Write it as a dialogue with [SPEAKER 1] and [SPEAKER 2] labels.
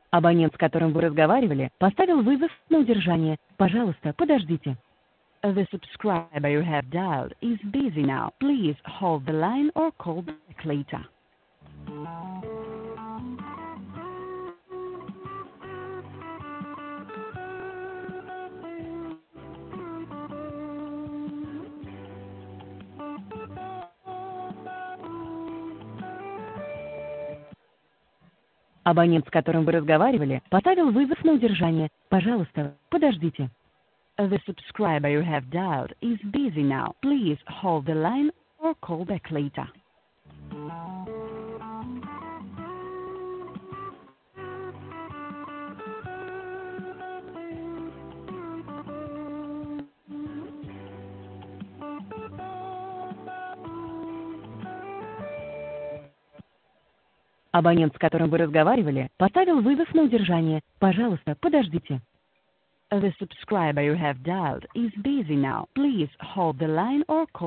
[SPEAKER 1] Абонент, с которым вы разговаривали, поставил вызов на удержание. Пожалуйста, подождите. The subscriber you have dialed is busy now. Please hold the line or call back later. Абонент, с которым вы разговаривали, поставил вызов на удержание. Пожалуйста, подождите. The subscriber you have dialed is busy now. Please hold the line or call back later. Абонент, с которым вы разговаривали, поставил вызов на удержание. Пожалуйста, подождите. The subscriber you have dialed is busy now. Please hold the line or call